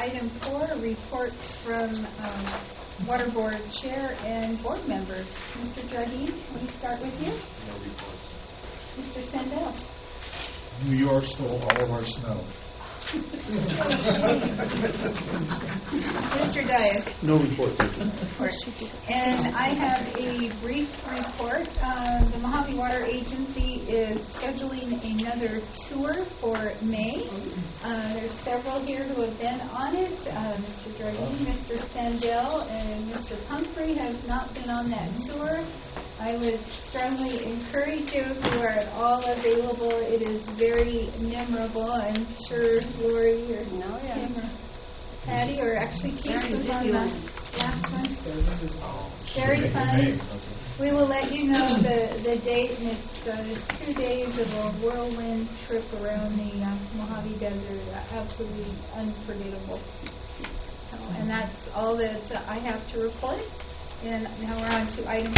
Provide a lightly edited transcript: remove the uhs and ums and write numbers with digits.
item 4, reports from Water Board Chair and Board members. Mr. Jardine, can we start with you? No reports. Mr. Sandell. New York stole all of our snow. Mr. Dias. No report. And I have a brief report. The Mojave Water Agency is scheduling another tour for May. There's several here who have been on it. Mr. Jardine, Mr. Sandell, and Mr. Pumphrey have not been on that tour. I would strongly encourage you if you are at all available. It is very memorable. I'm sure Lori or Kim or Patty or actually Keith was on the last one. Very fun. We will let you know the date, and it's 2 days of a whirlwind trip around the Mojave Desert. Absolutely unforgettable. So, and that's all that I have to report. And now we're on to item